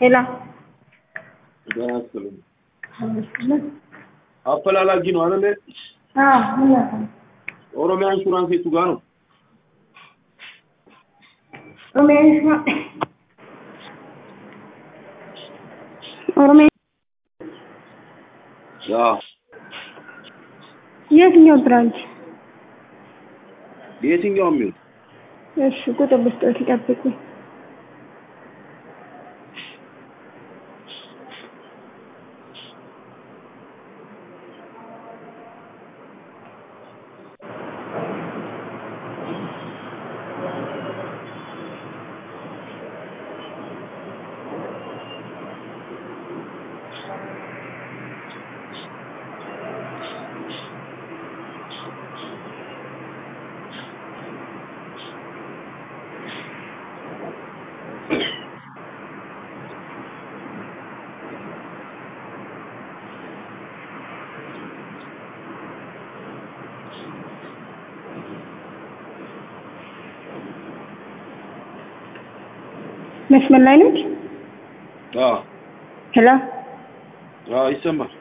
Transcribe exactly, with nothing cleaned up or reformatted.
ሄላ ዳስልም አፈላላጊ ነው አይደል? አዎ ምን ያለው ኦሮሚያ ኢንሹራንስ የቱ ጋር ነው? ኦሮሚያ ኢንሹራንስ ኦሮሚያ ያ የትኛው ብራንች? የትኛው የሚል እሺ ቁጥር ልስጥዎት ይጠብቁ። መስመር ላይ ነች? አዎ ሄሎ አዎ ይሰማል።